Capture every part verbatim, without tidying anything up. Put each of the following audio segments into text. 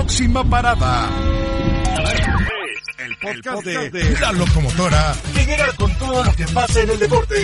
próxima parada. El podcast, el podcast de, de La Locomotora, que llega con todo lo que pasa en el deporte.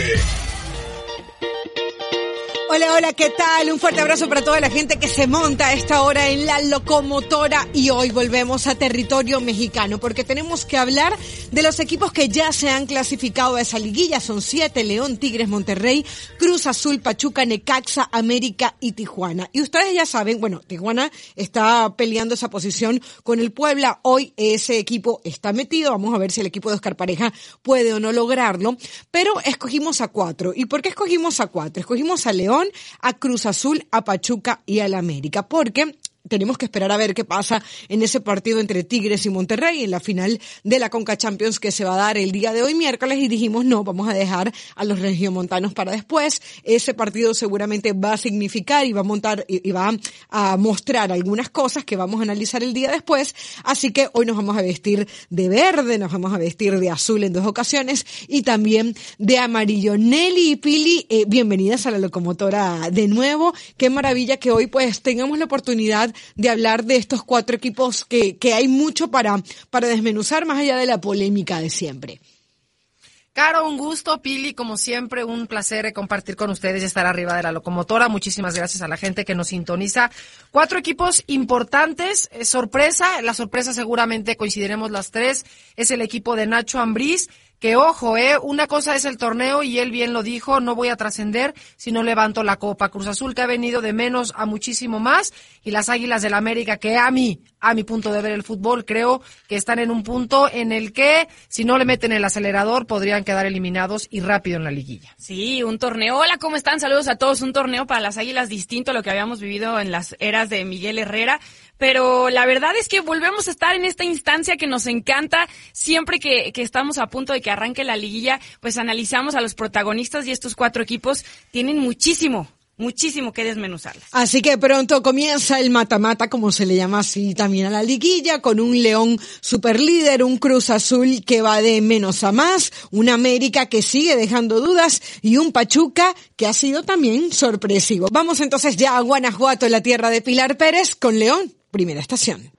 Hola, hola, ¿qué tal? Un fuerte abrazo para toda la gente que se monta a esta hora en La Locomotora y hoy volvemos a territorio mexicano porque tenemos que hablar de los equipos que ya se han clasificado a esa liguilla. Son siete: León, Tigres, Monterrey, Cruz Azul, Pachuca, Necaxa, América y Tijuana. Y ustedes ya saben, bueno, Tijuana está peleando esa posición con el Puebla. Hoy ese equipo está metido. Vamos a ver si el equipo de Oscar Pareja puede o no lograrlo. Pero escogimos a cuatro. ¿Y por qué escogimos a cuatro? Escogimos a León, a Cruz Azul, a Pachuca y al América, porque tenemos que esperar a ver qué pasa en ese partido entre Tigres y Monterrey en la final de la Conca Champions que se va a dar el día de hoy miércoles, y dijimos no, vamos a dejar a los regiomontanos para después. Ese partido seguramente va a significar y va a montar y va a mostrar algunas cosas que vamos a analizar el día después, así que hoy nos vamos a vestir de verde, nos vamos a vestir de azul en dos ocasiones y también de amarillo. Nelly y Pili, eh, bienvenidas a La Locomotora de nuevo. Qué maravilla que hoy pues tengamos la oportunidad de hablar de estos cuatro equipos que, que hay mucho para, para desmenuzar más allá de la polémica de siempre. Caro, un gusto. Pili, como siempre, un placer compartir con ustedes y estar arriba de La Locomotora. Muchísimas gracias a la gente que nos sintoniza. Cuatro equipos importantes, eh, sorpresa, la sorpresa seguramente coincidiremos las tres, es el equipo de Nacho Ambriz, que ojo, eh, una cosa es el torneo y él bien lo dijo, no voy a trascender si no levanto la copa. Cruz Azul, que ha venido de menos a muchísimo más, y las Águilas del América, que a mí, a mi punto de ver el fútbol, creo que están en un punto en el que si no le meten el acelerador podrían quedar eliminados y rápido en la liguilla. Sí, un torneo. Hola, ¿cómo están? Saludos a todos. Un torneo para las Águilas distinto a lo que habíamos vivido en las eras de Miguel Herrera. Pero la verdad es que volvemos a estar en esta instancia que nos encanta. Siempre que, que estamos a punto de que arranque la liguilla, pues analizamos a los protagonistas y estos cuatro equipos tienen muchísimo, muchísimo que desmenuzarlas. Así que pronto comienza el mata-mata, como se le llama así también a la liguilla, con un León superlíder, un Cruz Azul que va de menos a más, un América que sigue dejando dudas y un Pachuca que ha sido también sorpresivo. Vamos entonces ya a Guanajuato, la tierra de Pilar Pérez, con León. Primera estación.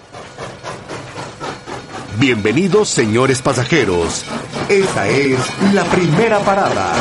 Bienvenidos, señores pasajeros. Esta es la primera parada.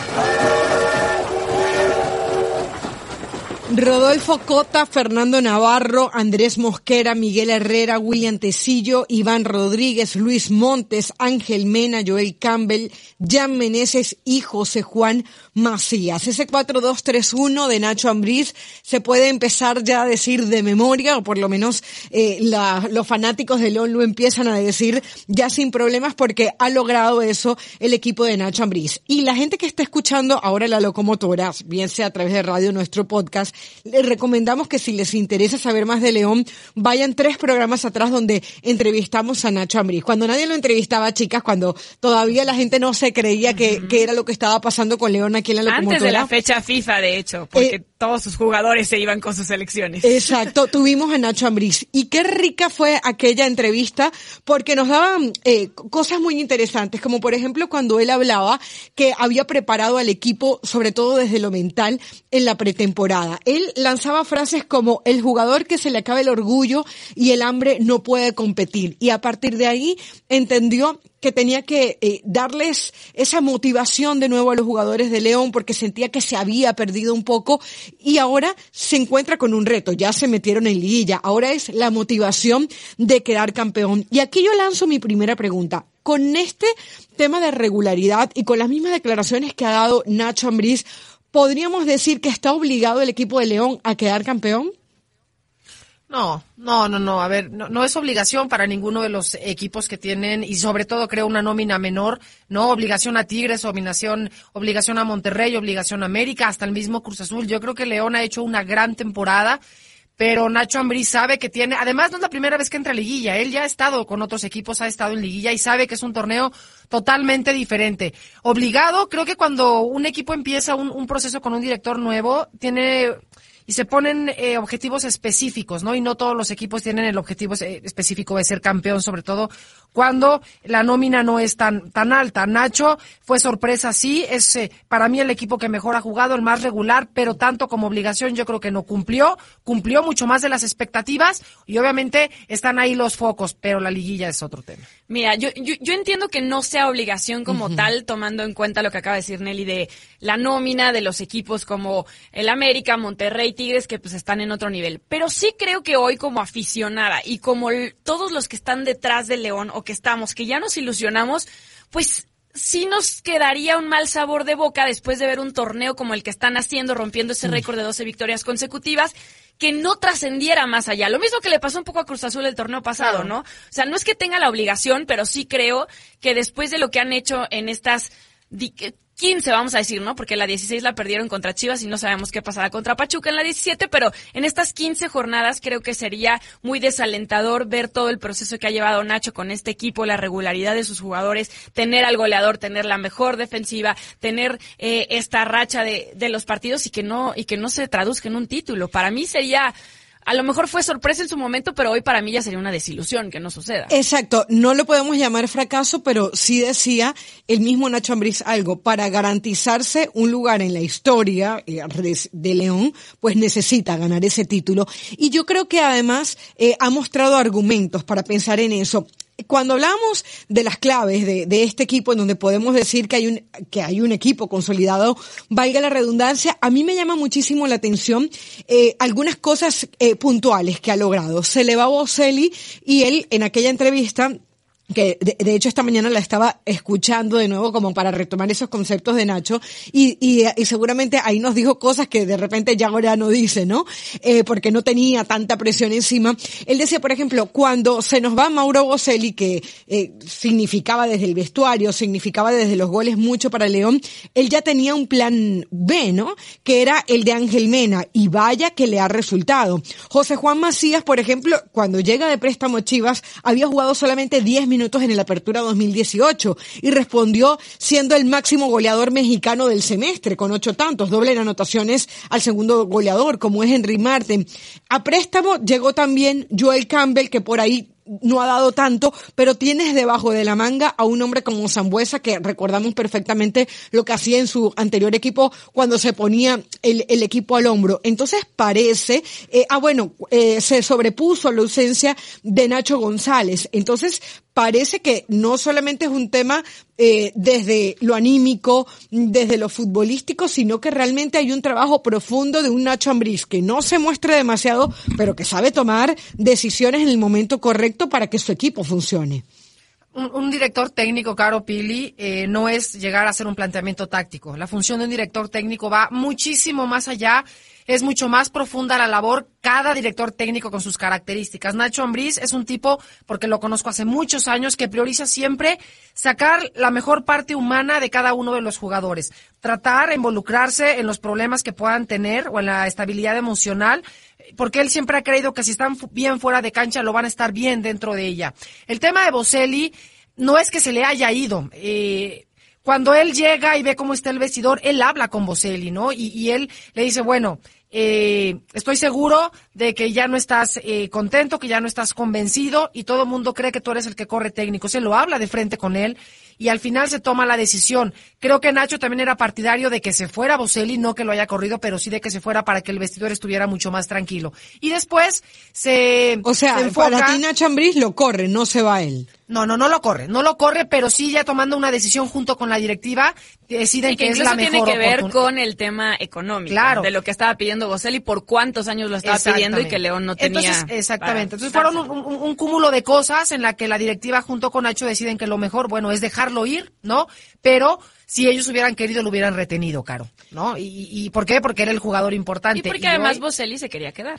Rodolfo Cota, Fernando Navarro, Andrés Mosquera, Miguel Herrera, William Tecillo, Iván Rodríguez, Luis Montes, Ángel Mena, Joel Campbell, Jan Meneses y José Juan Macías. Ese cuatro dos tres uno de Nacho Ambriz se puede empezar ya a decir de memoria, o por lo menos eh, la, los fanáticos de León lo empiezan a decir ya sin problemas, porque ha logrado eso el equipo de Nacho Ambriz. Y la gente que está escuchando ahora La Locomotora, bien sea a través de radio, nuestro podcast, les recomendamos que si les interesa saber más de León, vayan tres programas atrás donde entrevistamos a Nacho Ambriz. Cuando nadie lo entrevistaba, chicas, cuando todavía la gente no se creía que, uh-huh. que era lo que estaba pasando con León aquí en La Locomotora. Antes de la fecha FIFA, de hecho, porque eh, todos sus jugadores se iban con sus selecciones. Exacto, tuvimos a Nacho Ambriz. Y qué rica fue aquella entrevista, porque nos daban eh, cosas muy interesantes, como por ejemplo cuando él hablaba que había preparado al equipo, sobre todo desde lo mental, en la pretemporada. Él lanzaba frases como: el jugador que se le acabe el orgullo y el hambre no puede competir. Y a partir de ahí entendió que tenía que eh, darles esa motivación de nuevo a los jugadores de León, porque sentía que se había perdido un poco y ahora se encuentra con un reto. Ya se metieron en liguilla. Ahora es la motivación de quedar campeón. Y aquí yo lanzo mi primera pregunta. Con este tema de regularidad y con las mismas declaraciones que ha dado Nacho Ambriz, ¿podríamos decir que está obligado el equipo de León a quedar campeón? No, no, no, no. A ver, no, no es obligación para ninguno de los equipos que tienen, y sobre todo creo una nómina menor, no obligación a Tigres, obligación, obligación a Monterrey, obligación a América, hasta el mismo Cruz Azul. Yo creo que León ha hecho una gran temporada, pero Nacho Ambriz sabe que tiene, además no es la primera vez que entra a liguilla, él ya ha estado con otros equipos, ha estado en liguilla y sabe que es un torneo totalmente diferente. Obligado, creo que cuando un equipo empieza un, un proceso con un director nuevo, tiene y se ponen eh, objetivos específicos, ¿no? Y no todos los equipos tienen el objetivo eh, específico de ser campeón, sobre todo cuando la nómina no es tan tan alta. Nacho fue sorpresa, sí, es eh, para mí el equipo que mejor ha jugado, el más regular, pero tanto como obligación yo creo que no cumplió, cumplió mucho más de las expectativas y obviamente están ahí los focos, pero la liguilla es otro tema. Mira, yo, yo, yo entiendo que no sea obligación como uh-huh. tal, tomando en cuenta lo que acaba de decir Nelly de la nómina de los equipos como el América, Monterrey, Tigres, que pues están en otro nivel. Pero sí creo que hoy como aficionada y como el, todos los que están detrás de León o que estamos, que ya nos ilusionamos, pues sí nos quedaría un mal sabor de boca después de ver un torneo como el que están haciendo, rompiendo ese récord de doce victorias consecutivas, que no trascendiera más allá. Lo mismo que le pasó un poco a Cruz Azul el torneo pasado, ¿no? O sea, no es que tenga la obligación, pero sí creo que después de lo que han hecho en estas quince, vamos a decir, ¿no? Porque la dieciséis la perdieron contra Chivas y no sabemos qué pasará contra Pachuca en la diecisiete, pero en estas quince jornadas creo que sería muy desalentador ver todo el proceso que ha llevado Nacho con este equipo, la regularidad de sus jugadores, tener al goleador, tener la mejor defensiva, tener eh, esta racha de, de los partidos y que no y que no se traduzca en un título. Para mí sería... A lo mejor fue sorpresa en su momento, pero hoy para mí ya sería una desilusión que no suceda. Exacto, no lo podemos llamar fracaso, pero sí decía el mismo Nacho Ambriz algo, para garantizarse un lugar en la historia de León, pues necesita ganar ese título. Y yo creo que además eh, ha mostrado argumentos para pensar en eso. Cuando hablamos de las claves de, de este equipo, en donde podemos decir que hay un que hay un equipo consolidado, valga la redundancia, a mí me llama muchísimo la atención eh, algunas cosas eh, puntuales que ha logrado. Se le va a Boselli y él en aquella entrevista, que de, de hecho esta mañana la estaba escuchando de nuevo como para retomar esos conceptos de Nacho y, y, y seguramente ahí nos dijo cosas que de repente ya ahora no dice, ¿no? Eh, porque no tenía tanta presión encima. Él decía, por ejemplo, cuando se nos va Mauro Boselli, que eh, significaba desde el vestuario, significaba desde los goles mucho para León, él ya tenía un plan B, ¿no? Que era el de Ángel Mena, y vaya que le ha resultado. José Juan Macías, por ejemplo, cuando llega de préstamo a Chivas, había jugado solamente diez minutos minutos en el Apertura dos mil dieciocho y respondió siendo el máximo goleador mexicano del semestre con ocho tantos, doble en anotaciones al segundo goleador como es Henry Martin. A préstamo llegó también Joel Campbell, que por ahí no ha dado tanto, pero tienes debajo de la manga a un hombre como Sambueza, que recordamos perfectamente lo que hacía en su anterior equipo cuando se ponía el, el equipo al hombro. Entonces parece, eh, ah bueno, eh, se sobrepuso la ausencia de Nacho González. Entonces parece que no solamente es un tema eh, desde lo anímico, desde lo futbolístico, sino que realmente hay un trabajo profundo de un Nacho Ambriz que no se muestra demasiado, pero que sabe tomar decisiones en el momento correcto para que su equipo funcione. Un, un director técnico, Caro Pili, eh, no es llegar a hacer un planteamiento táctico. La función de un director técnico va muchísimo más allá, es mucho más profunda la labor, cada director técnico con sus características. Nacho Ambriz es un tipo, porque lo conozco hace muchos años, que prioriza siempre sacar la mejor parte humana de cada uno de los jugadores, tratar de involucrarse en los problemas que puedan tener o en la estabilidad emocional, porque él siempre ha creído que si están bien fuera de cancha lo van a estar bien dentro de ella. El tema de Boselli no es que se le haya ido, eh, cuando él llega y ve cómo está el vestidor, él habla con Boselli, ¿no? Y, y él le dice, bueno, eh, estoy seguro de que ya no estás eh, contento, que ya no estás convencido y todo el mundo cree que tú eres el que corre técnico. Se lo habla de frente con él y al final se toma la decisión. Creo que Nacho también era partidario de que se fuera Boselli, no que lo haya corrido, pero sí de que se fuera para que el vestidor estuviera mucho más tranquilo. Y después se O sea, se enfoca... para ti Nacho Ambriz lo corre, no se va él. No, no, no lo corre, no lo corre, pero sí ya tomando una decisión junto con la directiva, deciden sí, que, que es la mejor tiene que ver oportun- con el tema económico, claro, de lo que estaba pidiendo Boselli, por cuántos años lo estaba pidiendo y que León no tenía. Entonces, exactamente. Entonces fueron un, un, un cúmulo de cosas en la que la directiva junto con Nacho deciden que lo mejor, bueno, es dejarlo ir, ¿no? Pero si ellos hubieran querido, lo hubieran retenido, Caro, ¿no? ¿Y, y por qué? Porque era el jugador importante. Y porque y además hoy, Boselli se quería quedar.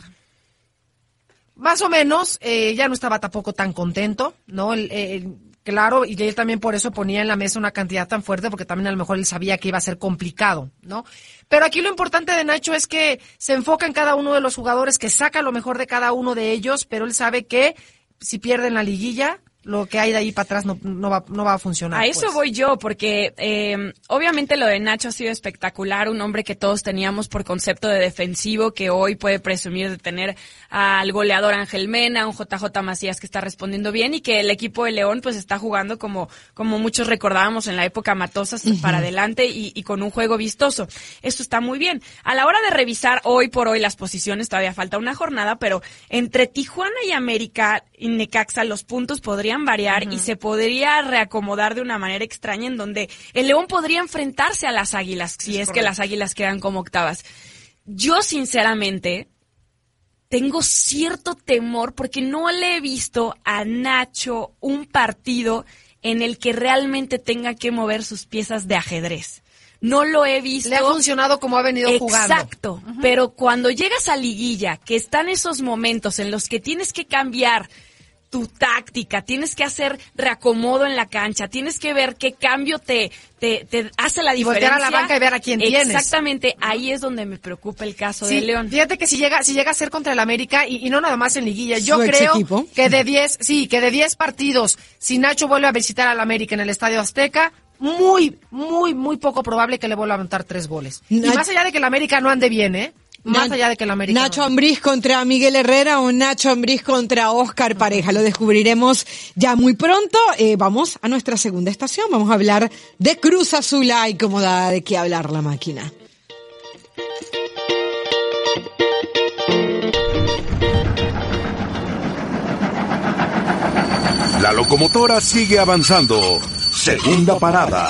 Más o menos, eh, ya no estaba tampoco tan contento, ¿no? El, el, claro, y él también por eso ponía en la mesa una cantidad tan fuerte, porque también a lo mejor él sabía que iba a ser complicado, ¿no? Pero aquí lo importante de Nacho es que se enfoca en cada uno de los jugadores, que saca lo mejor de cada uno de ellos, pero él sabe que si pierden la liguilla, lo que hay de ahí para atrás no, no va, no va a funcionar. A eso pues. voy yo, porque eh, obviamente lo de Nacho ha sido espectacular, un hombre que todos teníamos por concepto de defensivo, que hoy puede presumir de tener al goleador Ángel Mena, un J J Macías que está respondiendo bien y que el equipo de León pues está jugando como, como muchos recordábamos en la época Matosas uh-huh. para adelante y, y con un juego vistoso. Esto está muy bien. A la hora de revisar hoy por hoy las posiciones, todavía falta una jornada, pero entre Tijuana y América y Necaxa los puntos podrían variar uh-huh. y se podría reacomodar de una manera extraña en donde el León podría enfrentarse a las Águilas, si es, es que las Águilas quedan como octavas. Yo sinceramente tengo cierto temor porque no le he visto a Nacho un partido en el que realmente tenga que mover sus piezas de ajedrez. No lo he visto. Le ha funcionado como ha venido Exacto, jugando. Exacto, uh-huh. pero cuando llegas a liguilla, que están esos momentos en los que tienes que cambiar tu táctica, tienes que hacer reacomodo en la cancha, tienes que ver qué cambio te, te, te hace la diferencia. Y voltear a la banca y ver a quién tienes. Exactamente, ahí es donde me preocupa el caso sí, de León. Fíjate que si llega, si llega a ser contra el América, y, y no nada más en liguilla, yo Su creo equipo. que de diez, sí, que de diez partidos, si Nacho vuelve a visitar al América en el Estadio Azteca, muy, muy, muy poco probable que le vuelva a anotar tres goles. Nach- y más allá de que el América no ande bien, ¿eh? Más Na- allá de que el América Nacho no. Ambriz contra Miguel Herrera o Nacho Ambriz contra Óscar Pareja. Lo descubriremos ya muy pronto. Eh, vamos a nuestra segunda estación. Vamos a hablar de Cruz Azul. Ay, cómo da de qué hablar la máquina. La locomotora sigue avanzando. Segunda parada.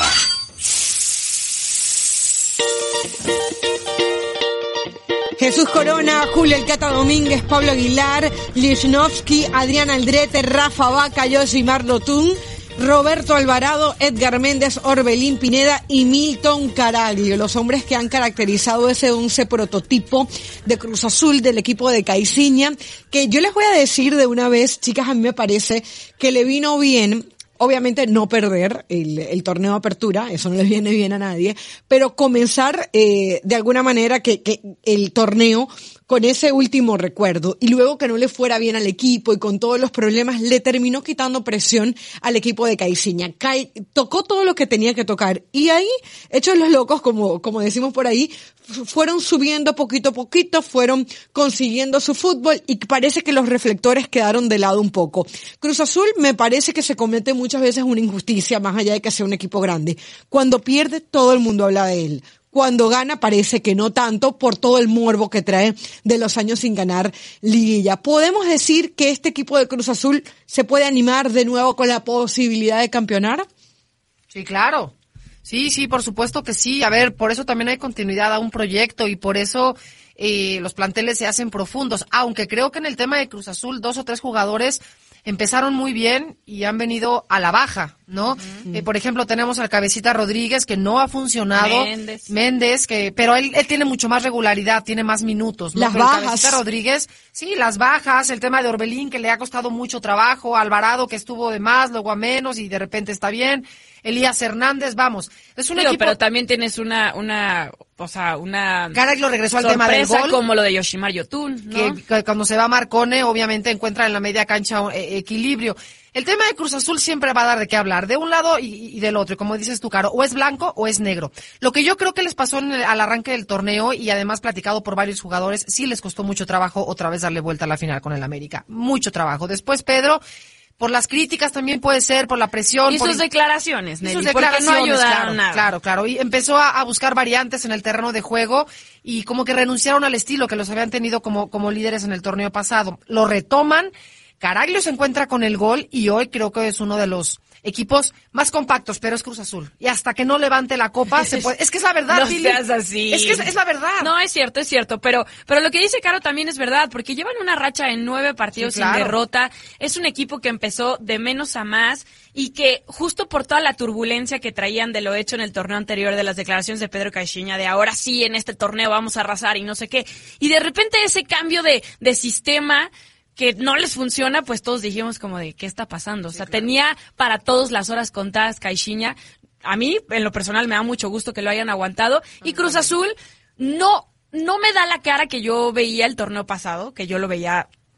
Jesús Corona, Julio El Cata Domínguez, Pablo Aguilar, Lichnowsky, Adrián Aldrete, Rafa Vaca, Yosimar Lotún, Roberto Alvarado, Edgar Méndez, Orbelín Pineda y Milton Caraglio, los hombres que han caracterizado ese once prototipo de Cruz Azul del equipo de Caixinha, que yo les voy a decir de una vez, chicas, a mí me parece que le vino bien. Obviamente no perder el, el torneo de apertura, eso no le viene bien a nadie, pero comenzar eh, de alguna manera que, que el torneo con ese último recuerdo y luego que no le fuera bien al equipo y con todos los problemas le terminó quitando presión al equipo de Caixinha. Ca- tocó todo lo que tenía que tocar y ahí, hechos los locos, como, como decimos por ahí, f- fueron subiendo poquito a poquito, fueron consiguiendo su fútbol y parece que los reflectores quedaron de lado un poco. Cruz Azul me parece que se comete muchas veces una injusticia más allá de que sea un equipo grande. Cuando pierde, todo el mundo habla de él. Cuando gana parece que no tanto por todo el morbo que trae de los años sin ganar liguilla. ¿Podemos decir que este equipo de Cruz Azul se puede animar de nuevo con la posibilidad de campeonar? Sí, claro. Sí, sí, por supuesto que sí. A ver, por eso también hay continuidad a un proyecto y por eso eh, los planteles se hacen profundos. Aunque creo que en el tema de Cruz Azul dos o tres jugadores empezaron muy bien y han venido a la baja, ¿no? Uh-huh. Eh, por ejemplo, tenemos al Cabecita Rodríguez, que no ha funcionado. Méndez. Méndez, que, pero él, él tiene mucho más regularidad, tiene más minutos, ¿no? Las pero bajas. Cabecita Rodríguez, sí, las bajas, el tema de Orbelín, que le ha costado mucho trabajo, Alvarado, que estuvo de más, luego a menos y de repente está bien. Elías Hernández, vamos. Es un Digo, equipo. pero también tienes una, una, o sea, una Caraglio regresó al tema del gol. como lo de Yoshimar Yotun, ¿no? Que, que cuando se va Marcone, obviamente encuentra en la media cancha eh, equilibrio. El tema de Cruz Azul siempre va a dar de qué hablar, de un lado y, y del otro. Y como dices tú, Caro, o es blanco o es negro. Lo que yo creo que les pasó en el, al arranque del torneo y además platicado por varios jugadores, sí les costó mucho trabajo otra vez darle vuelta a la final con el América. Mucho trabajo. Después, Pedro, por las críticas también puede ser, por la presión. Y por sus declaraciones, Y Nelly, sus porque declaraciones, no ayudaron claro, nada. claro, claro. Y empezó a, a buscar variantes en el terreno de juego y como que renunciaron al estilo que los habían tenido como, como líderes en el torneo pasado. Lo retoman, Caraglio se encuentra con el gol y hoy creo que es uno de los equipos más compactos, pero es Cruz Azul. Y hasta que no levante la copa, se puede... Es que es la verdad, No Pili. seas así. Es que es, es la verdad. No, es cierto, es cierto, pero pero lo que dice Caro también es verdad, porque llevan una racha de nueve partidos Sí, claro. sin derrota. Es un equipo que empezó de menos a más y que justo por toda la turbulencia que traían de lo hecho en el torneo anterior, de las declaraciones de Pedro Caixinha, de ahora sí, en este torneo vamos a arrasar y no sé qué, y de repente ese cambio de, de sistema que no les funciona, pues todos dijimos como de, ¿qué está pasando? O sea, sí, claro. Tenía para todos las horas contadas Caixinha. A mí, en lo personal, me da mucho gusto que lo hayan aguantado. Y Cruz Azul no, no me da la cara que yo veía el torneo pasado, que yo lo veía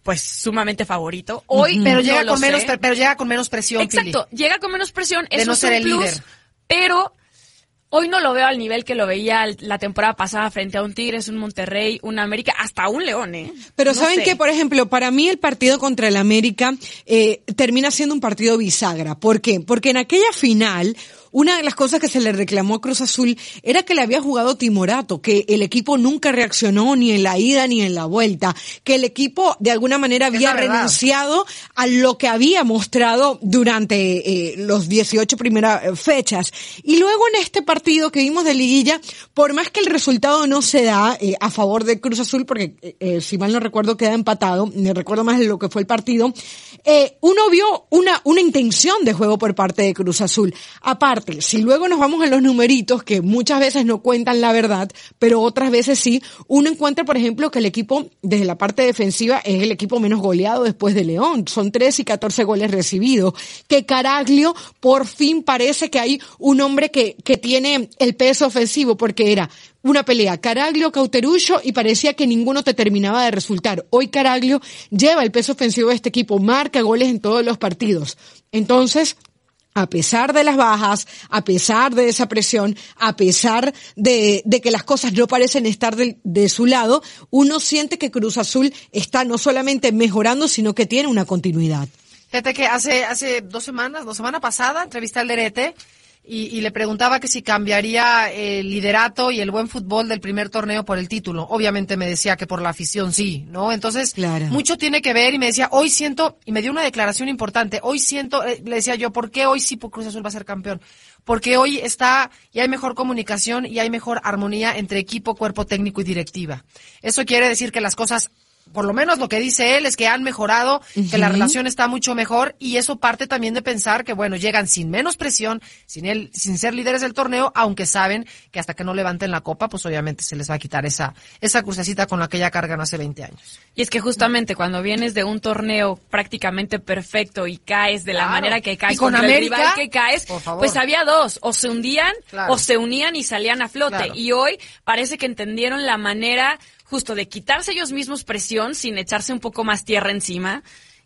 pues sumamente favorito. Hoy pero no llega lo con sé. menos pero llega con menos presión. Exacto, Pili. llega con menos presión, De eso no es ser un el plus, líder. pero hoy no lo veo al nivel que lo veía la temporada pasada frente a un Tigres, un Monterrey, un América, hasta un León, ¿eh? Pero No ¿saben sé. qué? Por ejemplo, para mí el partido contra el América eh, termina siendo un partido bisagra. ¿Por qué? Porque en aquella final, una de las cosas que se le reclamó a Cruz Azul era que le había jugado timorato, que el equipo nunca reaccionó ni en la ida ni en la vuelta, que el equipo de alguna manera había la verdad. renunciado a lo que había mostrado durante eh, los dieciocho primeras eh, fechas. Y luego en este partido que vimos de liguilla, por más que el resultado no se da eh, a favor de Cruz Azul, porque eh, eh, si mal no recuerdo queda empatado, me recuerdo más de lo que fue el partido, eh, uno vio una, una intención de juego por parte de Cruz Azul. Aparte, si luego nos vamos a los numeritos, que muchas veces no cuentan la verdad, pero otras veces sí, uno encuentra, por ejemplo, que el equipo, desde la parte defensiva, es el equipo menos goleado después de León. Son tres y catorce goles recibidos. Que Caraglio, por fin parece que hay un hombre que, que tiene el peso ofensivo, porque era una pelea, Caraglio, Cauterullo, y parecía que ninguno te terminaba de resultar. Hoy Caraglio lleva el peso ofensivo de este equipo, marca goles en todos los partidos. Entonces, a pesar de las bajas, a pesar de esa presión, a pesar de, de que las cosas no parecen estar de, de su lado, uno siente que Cruz Azul está no solamente mejorando, sino que tiene una continuidad. Fíjate que hace hace dos semanas, la semana pasada, entrevisté al Derete y, y le preguntaba que si cambiaría el liderato y el buen fútbol del primer torneo por el título. Obviamente me decía que por la afición sí, ¿no? Entonces, Claro. mucho tiene que ver y me decía, hoy siento, y me dio una declaración importante, hoy siento, eh, le decía yo, ¿por qué hoy sí Cruz Azul va a ser campeón? Porque hoy está, y hay mejor comunicación y hay mejor armonía entre equipo, cuerpo técnico y directiva. Eso quiere decir que las cosas, por lo menos lo que dice él es que han mejorado, uh-huh. que la relación está mucho mejor, y eso parte también de pensar que, bueno, llegan sin menos presión, sin él, sin ser líderes del torneo, aunque saben que hasta que no levanten la copa, pues obviamente se les va a quitar esa esa crucecita con la que ya cargan hace veinte años. Y es que justamente cuando vienes de un torneo prácticamente perfecto y caes de Claro. la manera que caes Y con contra América, el rival que caes, por favor. pues había dos, o se hundían Claro. o se unían y salían a flote. Claro. Y hoy parece que entendieron la manera justo de quitarse ellos mismos presión sin echarse un poco más tierra encima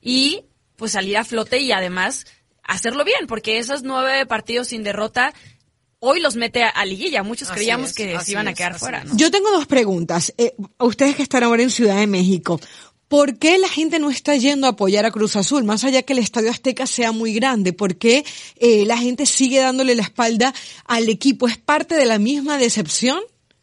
y pues salir a flote y además hacerlo bien, porque esos nueve partidos sin derrota hoy los mete a, a liguilla. Muchos Así creíamos es, que así se iban a es, quedar así fuera, es. ¿no? Yo tengo dos preguntas. Eh, a ustedes que están ahora en Ciudad de México, ¿por qué la gente no está yendo a apoyar a Cruz Azul? Más allá que el Estadio Azteca sea muy grande, ¿por qué eh, la gente sigue dándole la espalda al equipo? ¿Es parte de la misma decepción?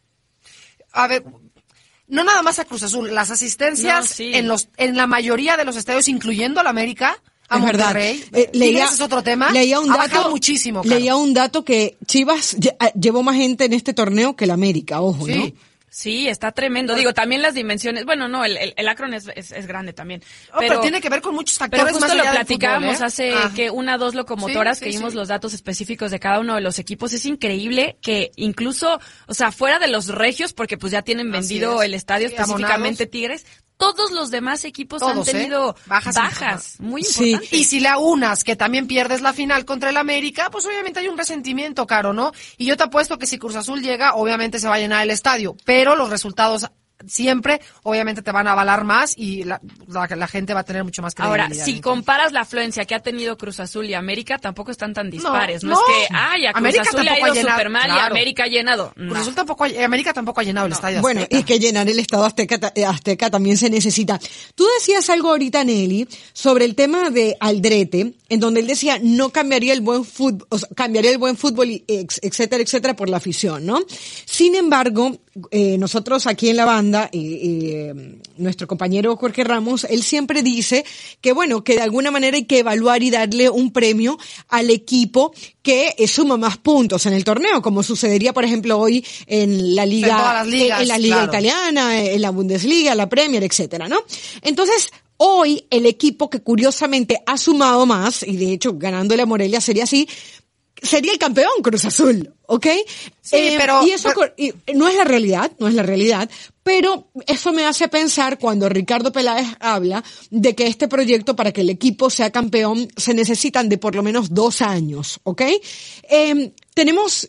A ver, no nada más a Cruz Azul, las asistencias No, sí. en los en la mayoría de los estadios, incluyendo al América, a Es verdad. Monterrey, Eh, leía, ese es otro tema, leía un ha dato, bajado muchísimo. Caro. Leía un dato que Chivas lle- ah, llevó más gente en este torneo que el América, ojo, Sí. ¿no? Sí, está tremendo. Digo, también las dimensiones. Bueno, no, el, el, el Akron es, es, es grande también. Oh, pero, tiene que ver con muchos factores. Pero justo más lo allá del platicábamos fútbol, ¿eh? hace Ah. que una, dos locomotoras Sí, que sí, vimos sí. los datos específicos de cada uno de los equipos. Es increíble que incluso, o sea, fuera de los regios, porque pues ya tienen Así vendido es. el estadio Sí, específicamente abonados. Tigres, todos los demás equipos Todos, han tenido ¿eh? Bajas bajas, y- muy Sí. importantes. Y si la unas, que también pierdes la final contra el América, pues obviamente hay un resentimiento, Caro, ¿no? Y yo te apuesto que si Cruz Azul llega, obviamente se va a llenar el estadio, pero los resultados siempre, obviamente, te van a avalar más y la, la, la gente va a tener mucho más credibilidad. Ahora, si entonces. comparas la afluencia que ha tenido Cruz Azul y América, tampoco están tan dispares. No, no. es que, ay, a Cruz América Azul le ha tampoco ido ha llenado, súper mal y claro. América ha llenado. Cruz No. Azul tampoco, ha- América tampoco ha llenado el estadio Bueno, Azteca. y que llenar el Estado Azteca, ta- eh, Azteca también se necesita. Tú decías algo ahorita, Nelly, sobre el tema de Aldrete, en donde él decía no cambiaría el buen fútbol, o sea, cambiaría el buen fútbol, y ex- etcétera, etcétera, por la afición, ¿no? Sin embargo, eh, nosotros aquí en la banda, eh, eh, nuestro compañero Jorge Ramos, él siempre dice que, bueno, que de alguna manera hay que evaluar y darle un premio al equipo que eh, suma más puntos en el torneo, como sucedería, por ejemplo, hoy en la liga, En todas las ligas, en, en la liga claro. italiana, en la Bundesliga, la Premier, etcétera, ¿no? Entonces, hoy el equipo que curiosamente ha sumado más, y de hecho ganándole a Morelia sería así, sería el campeón Cruz Azul, ¿ok? Sí, pero- Y eso pero- co- y no es la realidad, no es la realidad, pero eso me hace pensar cuando Ricardo Peláez habla de que este proyecto, para que el equipo sea campeón, se necesitan de por lo menos dos años, ¿ok? Eh, tenemos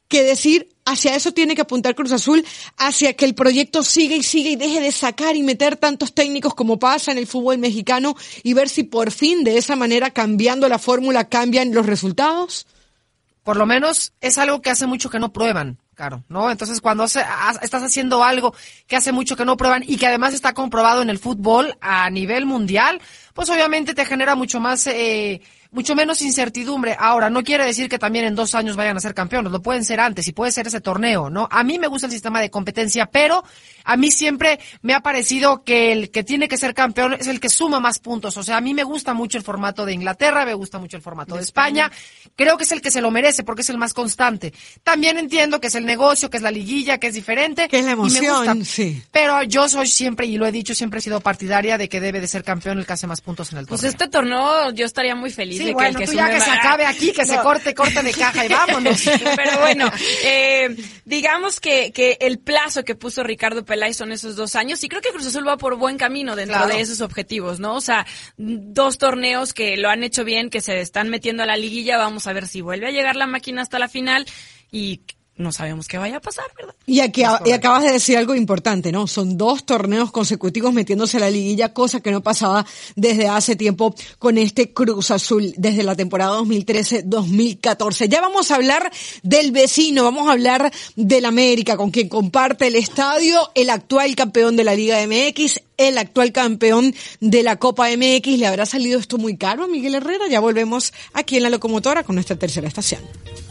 que decir hacia eso tiene que apuntar Cruz Azul, hacia que el proyecto siga y siga y deje de sacar y meter tantos técnicos como pasa en el fútbol mexicano y ver si por fin de esa manera, cambiando la fórmula, cambian los resultados? Por lo menos es algo que hace mucho que no prueban, Caro, ¿no? Entonces, cuando hace, estás haciendo algo que hace mucho que no prueban y que además está comprobado en el fútbol a nivel mundial, pues obviamente te genera mucho más, eh, mucho menos incertidumbre. Ahora, no quiere decir que también en dos años vayan a ser campeones, lo pueden ser antes y puede ser ese torneo, ¿no? A mí me gusta el sistema de competencia, pero a mí siempre me ha parecido que el que tiene que ser campeón es el que suma más puntos. O sea, a mí me gusta mucho el formato de Inglaterra, me gusta mucho el formato de, de España. España. Creo que es el que se lo merece porque es el más constante. También entiendo que es el negocio, que es la liguilla, que es diferente. Que es la emoción, y me gusta, sí. Pero yo soy siempre, y lo he dicho, siempre he sido partidaria de que debe de ser campeón el que hace más puntos en el torneo. Pues este torneo yo estaría muy feliz sí, de bueno, que el que tú ya que se acabe aquí, que no. se corte, corte de caja y vámonos. Pero bueno, eh, digamos que, que el plazo que puso Ricardo Peláez son esos dos años y creo que Cruz Azul va por buen camino dentro claro. de esos objetivos, ¿no? O sea, dos torneos que lo han hecho bien, que se están metiendo a la liguilla, vamos a ver si vuelve a llegar la máquina hasta la final y no sabemos qué vaya a pasar, ¿verdad? Y aquí y acabas de decir algo importante, ¿no? Son dos torneos consecutivos metiéndose a la liguilla, cosa que no pasaba desde hace tiempo con este Cruz Azul, desde la temporada dos mil trece dos mil catorce. Ya vamos a hablar del vecino, vamos a hablar del América, con quien comparte el estadio, el actual campeón de la Liga M X, el actual campeón de la Copa M X. ¿Le habrá salido esto muy caro a Miguel Herrera? Ya volvemos aquí en La Locomotora con nuestra tercera estación.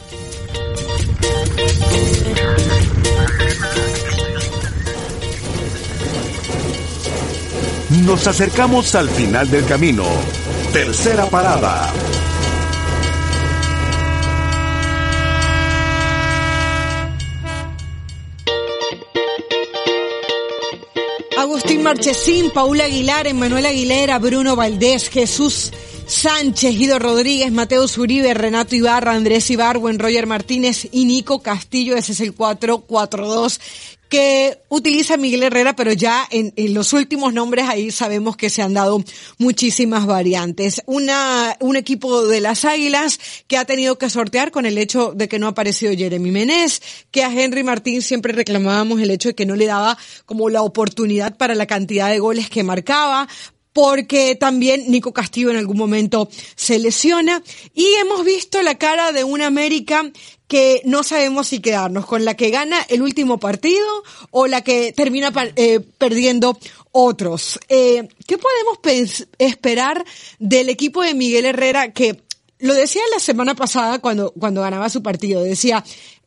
Nos acercamos al final del camino. Tercera parada. Agustín Marchesín, Paula Aguilar, Emmanuel Aguilera, Bruno Valdés, Jesús Sánchez, Guido Rodríguez, Mateo Zuribe, Renato Ibarra, Andrés Ibargüen, Roger Martínez y Nico Castillo. Ese es el cuatro cuatro dos que utiliza Miguel Herrera, pero ya en, en los últimos nombres ahí sabemos que se han dado muchísimas variantes. Una, un equipo de las Águilas que ha tenido que sortear con el hecho de que no ha aparecido Jeremy Menez, que a Henry Martín siempre reclamábamos el hecho de que no le daba como la oportunidad para la cantidad de goles que marcaba, porque también Nico Castillo en algún momento se lesiona y hemos visto la cara de una América que no sabemos si quedarnos con la que gana el último partido o la que termina eh, perdiendo otros. Eh, ¿Qué podemos pens- esperar del equipo de Miguel Herrera que lo decía la semana pasada cuando cuando ganaba su partido? Decía,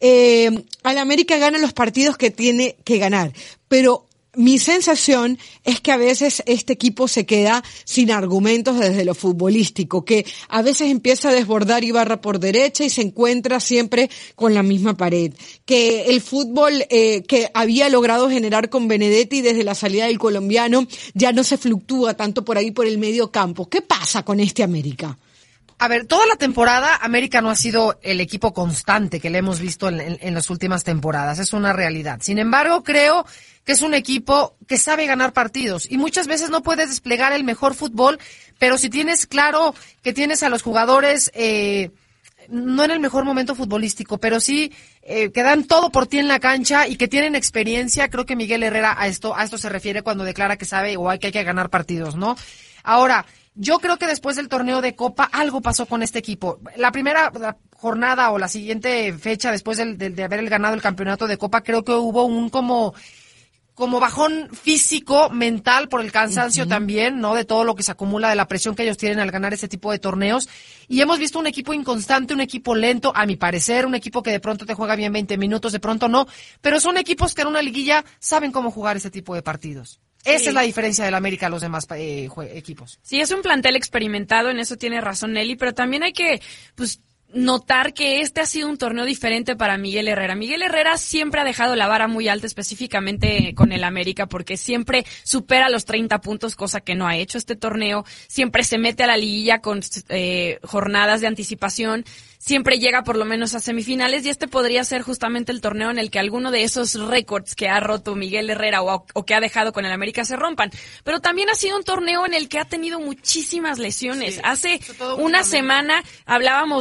eh, al América gana los partidos que tiene que ganar, pero mi sensación es que a veces este equipo se queda sin argumentos desde lo futbolístico, que a veces empieza a desbordar Ibarra por derecha y se encuentra siempre con la misma pared, que el fútbol eh, que había logrado generar con Benedetti desde la salida del colombiano ya no se fluctúa tanto por ahí por el medio campo. ¿Qué pasa con este América? A ver, toda la temporada América no ha sido el equipo constante que le hemos visto en, en, en las últimas temporadas, es una realidad. Sin embargo, creo que es un equipo que sabe ganar partidos y muchas veces no puedes desplegar el mejor fútbol, pero si tienes claro que tienes a los jugadores eh, no en el mejor momento futbolístico, pero sí eh, que dan todo por ti en la cancha y que tienen experiencia, creo que Miguel Herrera a esto a esto se refiere cuando declara que sabe o hay que hay que ganar partidos, ¿no? Ahora, yo creo que después del torneo de Copa algo pasó con este equipo. La primera la jornada o la siguiente fecha después del, del, de haber ganado el campeonato de Copa, creo que hubo un como como bajón físico, mental, por el cansancio uh-huh. también, ¿no? De todo lo que se acumula, de la presión que ellos tienen al ganar ese tipo de torneos. Y hemos visto un equipo inconstante, un equipo lento, a mi parecer, un equipo que de pronto te juega bien veinte minutos, de pronto no. Pero son equipos que en una liguilla saben cómo jugar ese tipo de partidos. Esa sí. es la diferencia del América a los demás eh, equipos. Sí, es un plantel experimentado, en eso tiene razón Nelly, pero también hay que, pues, notar que este ha sido un torneo diferente para Miguel Herrera. Miguel Herrera siempre ha dejado la vara muy alta, específicamente con el América, porque siempre supera los treinta puntos, cosa que no ha hecho este torneo. Siempre se mete a la liguilla con eh, jornadas de anticipación. Siempre llega por lo menos a semifinales y este podría ser justamente el torneo en el que alguno de esos récords que ha roto Miguel Herrera o, o que ha dejado con el América se rompan. Pero también ha sido un torneo en el que ha tenido muchísimas lesiones. Sí, Hace una semana hablábamos de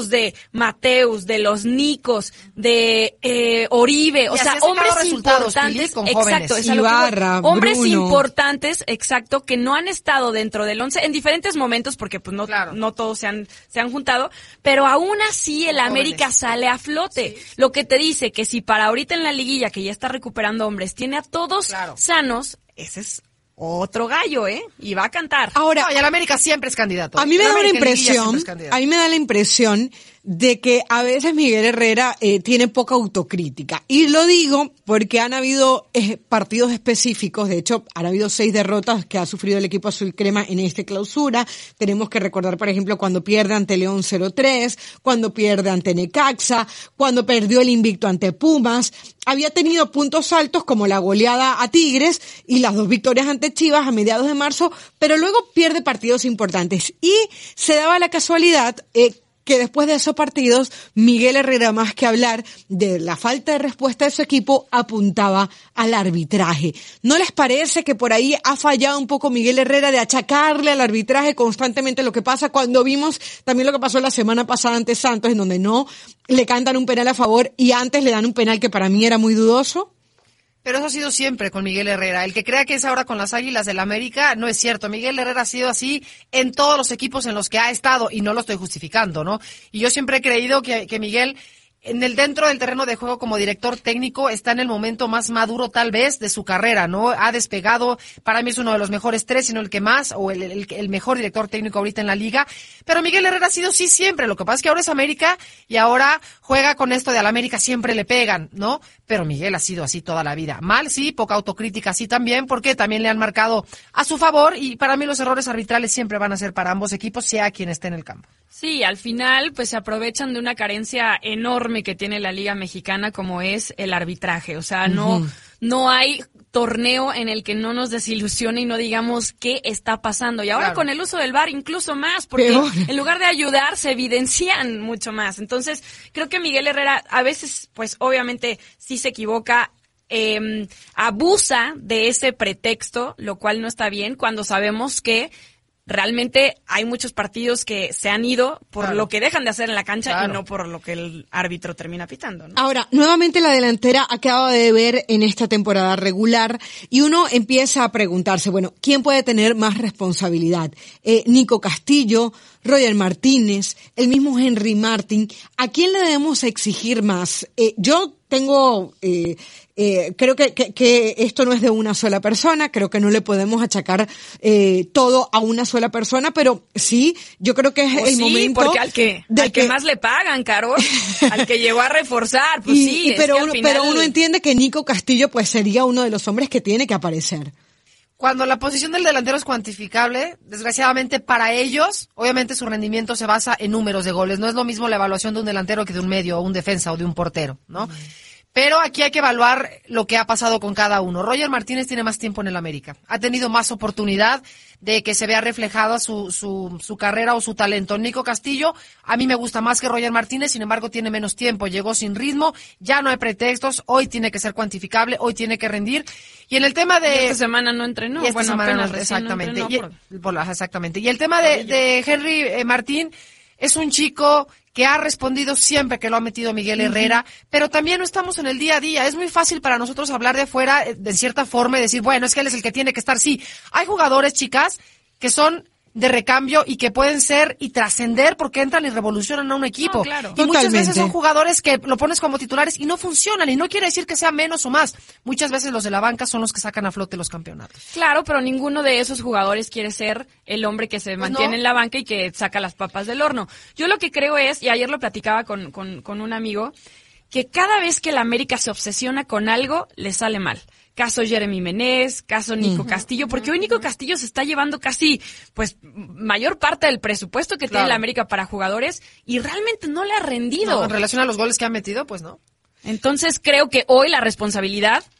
Mateus, de los Nicos, de eh, Oribe, o y sea, hombres importantes, con exacto, es Ibarra, hombres Bruno. importantes, exacto, que no han estado dentro del once en diferentes momentos, porque pues no, claro. no todos se han, se han juntado, pero aún así el América Jóvenes. sale a flote, sí. Lo que te dice que si para ahorita en la liguilla, que ya está recuperando hombres, tiene a todos claro. sanos, ese es otro gallo, ¿eh? Y va a cantar. Ahora, no, y el América siempre es candidato. A mí me el da América una impresión, a mí me da la impresión de que a veces Miguel Herrera eh, tiene poca autocrítica. Y lo digo porque han habido eh, partidos específicos, de hecho, han habido seis derrotas que ha sufrido el equipo azul crema en esta clausura. Tenemos que recordar, por ejemplo, cuando pierde ante León cero tres, cuando pierde ante Necaxa, cuando perdió el invicto ante Pumas. Había tenido puntos altos como la goleada a Tigres y las dos victorias ante Chivas a mediados de marzo, pero luego pierde partidos importantes. Y se daba la casualidad eh, que después de esos partidos, Miguel Herrera, más que hablar de la falta de respuesta de su equipo, apuntaba al arbitraje. ¿No les parece que por ahí ha fallado un poco Miguel Herrera de achacarle al arbitraje constantemente lo que pasa cuando vimos también lo que pasó la semana pasada ante Santos, en donde no le cantan un penal a favor y antes le dan un penal que para mí era muy dudoso? Pero eso ha sido siempre con Miguel Herrera. El que crea que es ahora con las Águilas del América, no es cierto. Miguel Herrera ha sido así en todos los equipos en los que ha estado, y no lo estoy justificando, ¿no? Y yo siempre he creído que, que Miguel, en el dentro del terreno de juego como director técnico, está en el momento más maduro tal vez de su carrera, ¿no? Ha despegado, para mí es uno de los mejores tres, sino el que más, o el, el, el mejor director técnico ahorita en la liga. Pero Miguel Herrera ha sido sí siempre. Lo que pasa es que ahora es América y ahora juega con esto de al América siempre le pegan, ¿no? Pero Miguel ha sido así toda la vida. Mal, sí, poca autocrítica, sí también, porque también le han marcado a su favor, y para mí los errores arbitrales siempre van a ser para ambos equipos, sea quien esté en el campo. Sí, al final pues se aprovechan de una carencia enorme que tiene la Liga Mexicana, como es el arbitraje. O sea, no, uh-huh. no hay torneo en el que no nos desilusione y no digamos qué está pasando. Y ahora claro. con el uso del V A R incluso más, porque Peor. en lugar de ayudar se evidencian mucho más. Entonces, creo que Miguel Herrera a veces, pues obviamente sí se equivoca, eh, abusa de ese pretexto, lo cual no está bien cuando sabemos que realmente hay muchos partidos que se han ido por claro. lo que dejan de hacer en la cancha claro. y no por lo que el árbitro termina pitando, ¿no? Ahora, nuevamente la delantera acaba de ver en esta temporada regular y uno empieza a preguntarse, bueno, ¿quién puede tener más responsabilidad? Eh, Nico Castillo, Roger Martínez, el mismo Henry Martin. ¿A quién le debemos exigir más? Eh, yo tengo... Eh, Eh, creo que, que, que esto no es de una sola persona, creo que no le podemos achacar eh, todo a una sola persona, pero sí, yo creo que es pues el sí, momento porque al que, de al que, que más le pagan, Carol, al que llegó a reforzar, pues y, sí. Y pero, es que uno, final... pero uno entiende que Nico Castillo pues sería uno de los hombres que tiene que aparecer. Cuando la posición del delantero es cuantificable, desgraciadamente para ellos, obviamente su rendimiento se basa en números de goles. No es lo mismo la evaluación de un delantero que de un medio, o un defensa, o de un portero, ¿no? Uh-huh. Pero aquí hay que evaluar lo que ha pasado con cada uno. Roger Martínez tiene más tiempo en el América. Ha tenido más oportunidad de que se vea reflejada su, su, su carrera o su talento. Nico Castillo, a mí me gusta más que Roger Martínez, sin embargo tiene menos tiempo. Llegó sin ritmo, ya no hay pretextos, hoy tiene que ser cuantificable, hoy tiene que rendir. Y en el tema de... Y esta semana no entrenó. Y esta bueno, semana no, exactamente. No entrenó y, por... exactamente. Y el tema de, de Henry eh, Martín es un chico que ha respondido siempre que lo ha metido Miguel Herrera, uh-huh. pero también no estamos en el día a día. Es muy fácil para nosotros hablar de fuera, de cierta forma, y decir, bueno, es que él es el que tiene que estar. Sí, hay jugadores, chicas, que son de recambio y que pueden ser y trascender porque entran y revolucionan a un equipo. No, claro. Y Totalmente. Muchas veces son jugadores que lo pones como titulares y no funcionan, y no quiere decir que sea menos o más. Muchas veces los de la banca son los que sacan a flote los campeonatos. Claro, pero ninguno de esos jugadores quiere ser el hombre que se pues mantiene no. en la banca y que saca las papas del horno. Yo lo que creo es, y ayer lo platicaba con, con, con un amigo, que cada vez que la América se obsesiona con algo, le sale mal. Caso Jeremy Menez, caso Nico uh-huh. Castillo, porque hoy Nico Castillo se está llevando casi, pues, mayor parte del presupuesto que claro. tiene la América para jugadores y realmente no le ha rendido. No, en relación a los goles que ha metido, pues no. Entonces creo que hoy la responsabilidad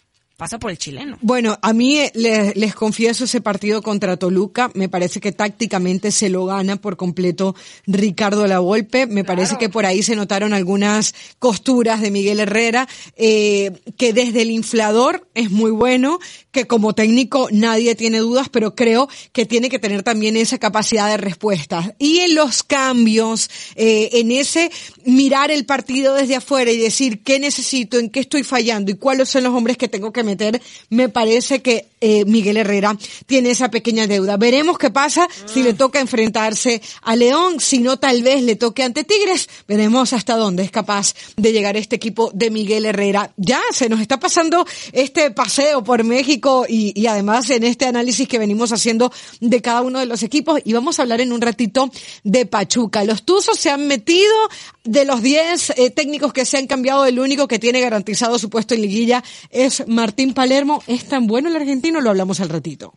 pasa por el chileno. Bueno, a mí les, les confieso ese partido contra Toluca, me parece que tácticamente se lo gana por completo Ricardo Lavolpe, me claro. parece que por ahí se notaron algunas costuras de Miguel Herrera, eh, que desde el inflador es muy bueno, que como técnico nadie tiene dudas, pero creo que tiene que tener también esa capacidad de respuesta. Y en los cambios, eh, en ese mirar el partido desde afuera y decir qué necesito, en qué estoy fallando y cuáles son los hombres que tengo que meter, me parece que eh, Miguel Herrera tiene esa pequeña deuda. Veremos qué pasa mm. si le toca enfrentarse a León, si no tal vez le toque ante Tigres, veremos hasta dónde es capaz de llegar este equipo de Miguel Herrera. Ya se nos está pasando este paseo por México y, y además en este análisis que venimos haciendo de cada uno de los equipos, y vamos a hablar en un ratito de Pachuca. Los Tuzos se han metido, de los diez eh, técnicos que se han cambiado, el único que tiene garantizado su puesto en liguilla es Martín Palermo. ¿Es tan bueno el argentino? Lo hablamos al ratito.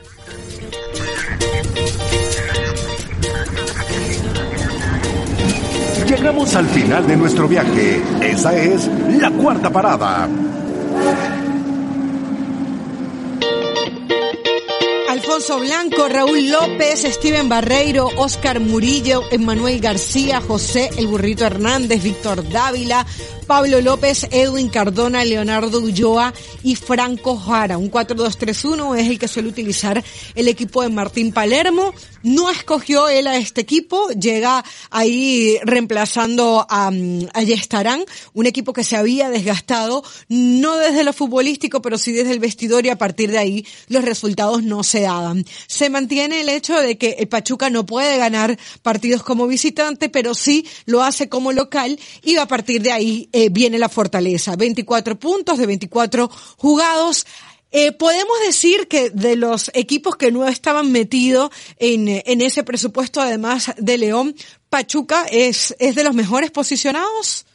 Llegamos al final de nuestro viaje. Esa es la cuarta parada. Alfonso Blanco, Raúl López, Steven Barreiro, Oscar Murillo, Emmanuel García, José El Burrito Hernández, Víctor Dávila, Pablo López, Edwin Cardona, Leonardo Ulloa y Franco Jara. Un cuatro dos tres uno es el que suele utilizar el equipo de Martín Palermo. No escogió él a este equipo, llega ahí reemplazando a, a Yestarán, un equipo que se había desgastado, no desde lo futbolístico, pero sí desde el vestidor, y a partir de ahí los resultados no se daban. Se mantiene el hecho de que el Pachuca no puede ganar partidos como visitante, pero sí lo hace como local, y a partir de ahí eh, viene la fortaleza. veinticuatro puntos de veinticuatro jugados. Eh, podemos decir que de los equipos que no estaban metidos en, en ese presupuesto, además de León, Pachuca es, es de los mejores posicionados.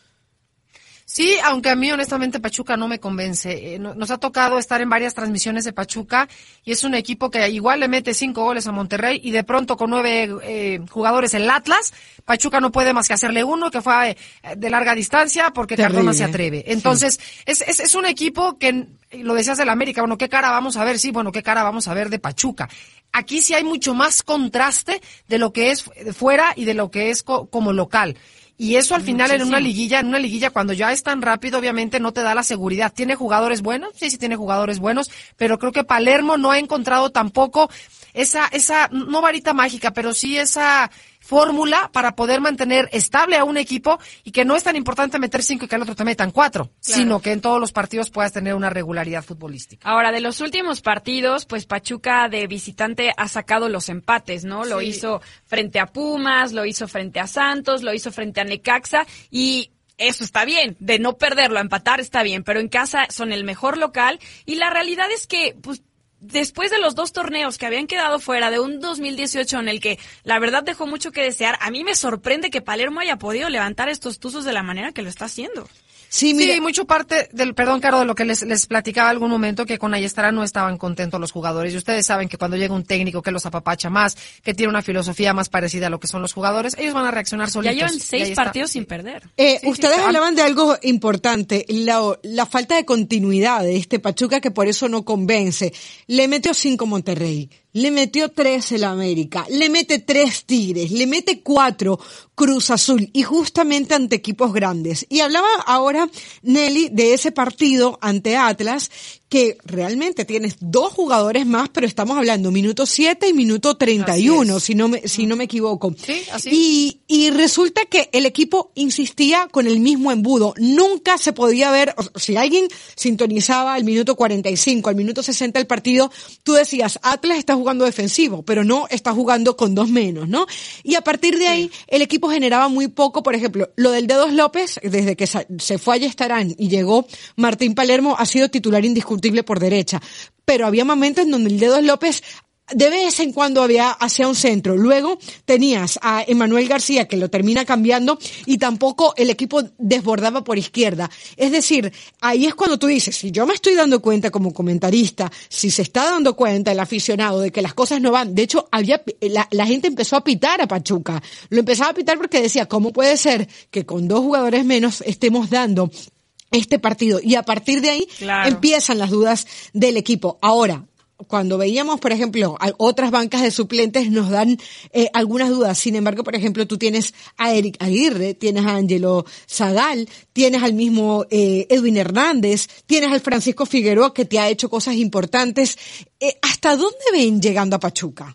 Sí, aunque a mí honestamente Pachuca no me convence. Eh, nos ha tocado estar en varias transmisiones de Pachuca y es un equipo que igual le mete cinco goles a Monterrey y de pronto con nueve eh, jugadores el Atlas, Pachuca no puede más que hacerle uno que fue eh, de larga distancia porque Terrible. Cardona se atreve. Entonces, sí. es, es, es un equipo que, lo decías del América, bueno, ¿qué cara vamos a ver? Sí, bueno, ¿qué cara vamos a ver de Pachuca? Aquí sí hay mucho más contraste de lo que es fuera y de lo que es co- como local. Y eso al final Muchísimo. en una liguilla, en una liguilla cuando ya es tan rápido, obviamente no te da la seguridad. ¿Tiene jugadores buenos? Sí, sí tiene jugadores buenos, pero creo que Palermo no ha encontrado tampoco esa, esa, no varita mágica, pero sí esa fórmula para poder mantener estable a un equipo y que no es tan importante meter cinco y que al otro te metan cuatro, claro. sino que en todos los partidos puedas tener una regularidad futbolística. Ahora, de los últimos partidos, pues Pachuca de visitante ha sacado los empates, ¿no? Sí. Lo hizo frente a Pumas, lo hizo frente a Santos, lo hizo frente a Necaxa y eso está bien, de no perderlo, a empatar está bien, pero en casa son el mejor local y la realidad es que, pues, después de los dos torneos que habían quedado fuera de un dos mil dieciocho en el que la verdad dejó mucho que desear, a mí me sorprende que Palermo haya podido levantar estos Tuzos de la manera que lo está haciendo. Sí, mira. Sí, mucho parte del, perdón, Caro, de lo que les, les platicaba algún momento, que con Ayestarán no estaban contentos los jugadores. Y ustedes saben que cuando llega un técnico que los apapacha más, que tiene una filosofía más parecida a lo que son los jugadores, ellos van a reaccionar solitos. Ya llevan seis partidos sin perder. Eh, sí, ustedes sí, hablaban de algo importante, la, la falta de continuidad de este Pachuca, que por eso no convence. Le metió cinco Monterrey. Le metió tres el América, le mete tres Tigres, le mete cuatro Cruz Azul y justamente ante equipos grandes. Y hablaba ahora Nelly de ese partido ante Atlas, que realmente tienes dos jugadores más, pero estamos hablando minuto siete y minuto treinta y uno, si no me, si no me equivoco. Sí, así. Y, y resulta que el equipo insistía con el mismo embudo. Nunca se podía ver, o, si alguien sintonizaba al minuto cuarenta y cinco, al minuto sesenta el partido, tú decías, Atlas está jugando defensivo, pero no está jugando con dos menos, ¿no? Y a partir de ahí, sí. el equipo generaba muy poco. Por ejemplo, lo del Dedos López, desde que se fue a Yestarán y llegó Martín Palermo, ha sido titular indiscutible por derecha, pero había momentos en donde el Dedos López de vez en cuando había hacia un centro. Luego tenías a Emmanuel García que lo termina cambiando y tampoco el equipo desbordaba por izquierda. Es decir, ahí es cuando tú dices, si yo me estoy dando cuenta como comentarista, si se está dando cuenta el aficionado de que las cosas no van. De hecho, había la, la gente empezó a pitar a Pachuca. Lo empezaba a pitar porque decía, ¿cómo puede ser que con dos jugadores menos estemos dando este partido. Y a partir de ahí claro. empiezan las dudas del equipo. Ahora, cuando veíamos, por ejemplo, otras bancas de suplentes nos dan eh, algunas dudas. Sin embargo, por ejemplo, tú tienes a Eric Aguirre, tienes a Ángelo Zagal, tienes al mismo eh, Edwin Hernández, tienes al Francisco Figueroa que te ha hecho cosas importantes. Eh, ¿Hasta dónde ven llegando a Pachuca?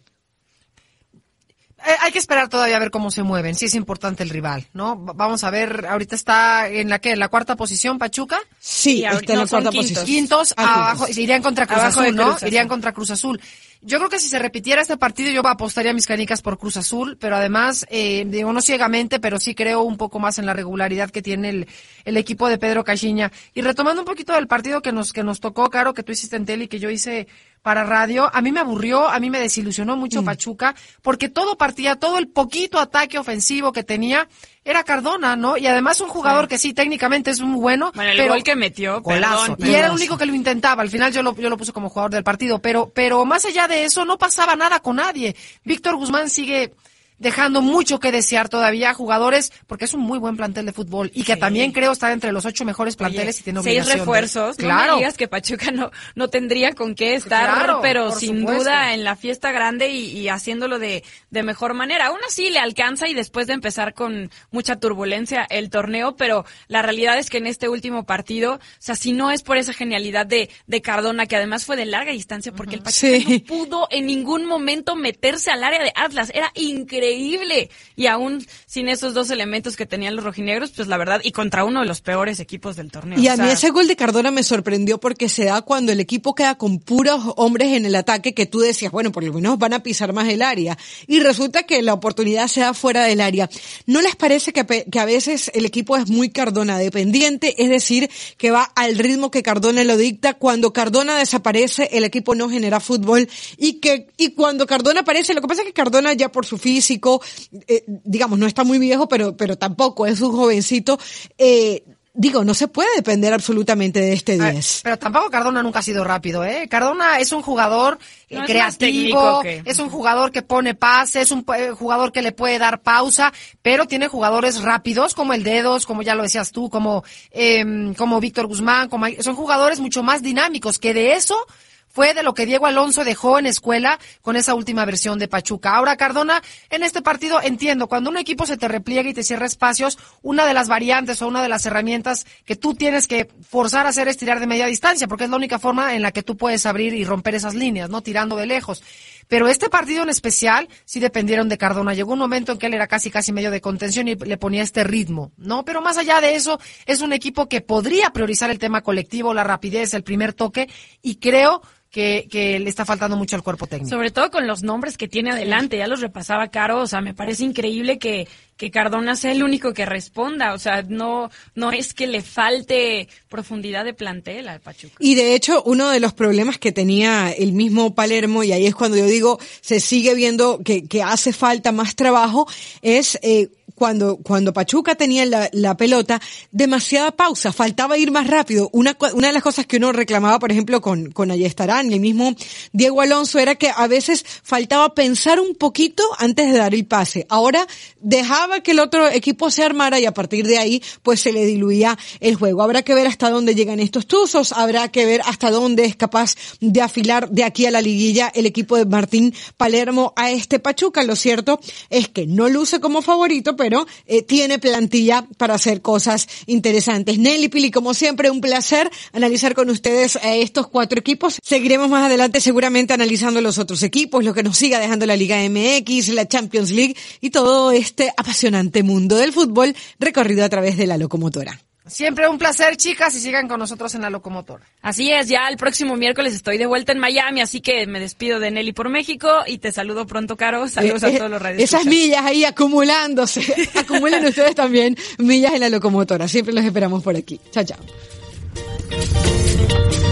Eh, hay que esperar todavía a ver cómo se mueven. Sí es importante el rival, ¿no? Vamos a ver, ahorita está en la que en la cuarta posición Pachuca. Sí, sí está en no, la cuarta quintos. posición. Quintos, Ah, abajo, quintos. irían contra Cruz Abajo Azul, de ¿no? Cruz Azul. Irían contra Cruz Azul. Yo creo que si se repitiera este partido yo apostaría mis canicas por Cruz Azul, pero además, eh, digo, no ciegamente, pero sí creo un poco más en la regularidad que tiene el, el equipo de Pedro Caixinha. Y retomando un poquito del partido que nos, que nos tocó, Caro, que tú hiciste en tele y que yo hice para radio, a mí me aburrió, a mí me desilusionó mucho mm. Pachuca, porque todo partía, todo el poquito ataque ofensivo que tenía era Cardona, ¿no? Y además un jugador sí. que sí, técnicamente es muy bueno. Bueno, el pero gol que metió, golazo. perdón. Y era el único que lo intentaba. Al final yo lo, yo lo puse como jugador del partido. Pero, pero más allá de eso, no pasaba nada con nadie. Víctor Guzmán sigue dejando mucho que desear todavía jugadores, porque es un muy buen plantel de fútbol y que sí. también creo está entre los ocho mejores planteles. Oye, y tiene obligación. Seis refuerzos, de... claro. No me digas que Pachuca no, no tendría con qué estar, claro, pero sin supuesto. duda en la fiesta grande y, y haciéndolo de, de mejor manera. Aún así le alcanza y después de empezar con mucha turbulencia el torneo, pero la realidad es que en este último partido, o sea, si no es por esa genialidad de, de Cardona, que además fue de larga distancia, porque uh-huh. el Pachuca sí. no pudo en ningún momento meterse al área de Atlas, era increíble. Y aún sin esos dos elementos que tenían los rojinegros, pues la verdad, y contra uno de los peores equipos del torneo. Y a o sea, mí ese gol de Cardona me sorprendió porque se da cuando el equipo queda con puros hombres en el ataque que tú decías, bueno, por lo menos van a pisar más el área. Y resulta que la oportunidad se da fuera del área. ¿No les parece que, que a veces el equipo es muy Cardona dependiente? Es decir, que va al ritmo que Cardona lo dicta. Cuando Cardona desaparece, el equipo no genera fútbol. Y que, y cuando Cardona aparece, lo que pasa es que Cardona ya por su físico, eh, digamos, no está muy viejo, pero, pero tampoco es un jovencito, eh, digo, no se puede depender absolutamente de este diez. Pero tampoco Cardona nunca ha sido rápido, ¿eh? Cardona es un jugador eh, no, creativo, es, que... es un jugador que pone pase, es un eh, jugador que le puede dar pausa, pero tiene jugadores rápidos como el Dedos, como ya lo decías tú, como, eh, como Víctor Guzmán, como, son jugadores mucho más dinámicos, que de eso fue de lo que Diego Alonso dejó en escuela con esa última versión de Pachuca. Ahora, Cardona, en este partido entiendo, cuando un equipo se te repliega y te cierra espacios, una de las variantes o una de las herramientas que tú tienes que forzar a hacer es tirar de media distancia, porque es la única forma en la que tú puedes abrir y romper esas líneas, ¿no? Tirando de lejos. Pero este partido en especial sí dependieron de Cardona. Llegó un momento en que él era casi casi medio de contención y le ponía este ritmo, ¿no? Pero más allá de eso, es un equipo que podría priorizar el tema colectivo, la rapidez, el primer toque, y creo que, que le está faltando mucho al cuerpo técnico. Sobre todo con los nombres que tiene adelante, ya los repasaba Caro, o sea, me parece increíble que, que Cardona sea el único que responda, o sea, no, no es que le falte profundidad de plantel al Pachuca. Y de hecho, uno de los problemas que tenía el mismo Palermo, y ahí es cuando yo digo, se sigue viendo que, que hace falta más trabajo, es, eh, cuando, cuando Pachuca tenía la, la pelota, demasiada pausa, faltaba ir más rápido. Una, una de las cosas que uno reclamaba, por ejemplo, con, con Ayestarán y el mismo Diego Alonso, era que a veces faltaba pensar un poquito antes de dar el pase. Ahora dejaba que el otro equipo se armara y a partir de ahí, pues se le diluía el juego. Habrá que ver hasta dónde llegan estos tuzos, habrá que ver hasta dónde es capaz de afilar de aquí a la liguilla el equipo de Martín Palermo a este Pachuca. Lo cierto es que no luce como favorito, pero eh, tiene plantilla para hacer cosas interesantes. Nelly, Pili, como siempre, un placer analizar con ustedes eh, estos cuatro equipos. Seguiremos más adelante seguramente analizando los otros equipos, lo que nos siga dejando la Liga M X, la Champions League y todo este apasionante mundo del fútbol recorrido a través de la locomotora. Siempre un placer, chicas, y sigan con nosotros en la locomotora. Así es, ya el próximo miércoles estoy de vuelta en Miami, así que me despido de Nelly por México y te saludo pronto, Caro. Saludos eh, a todos los radioescuchas. Esas millas ahí acumulándose. Acumulen ustedes también millas en la locomotora. Siempre los esperamos por aquí. Chao, chao.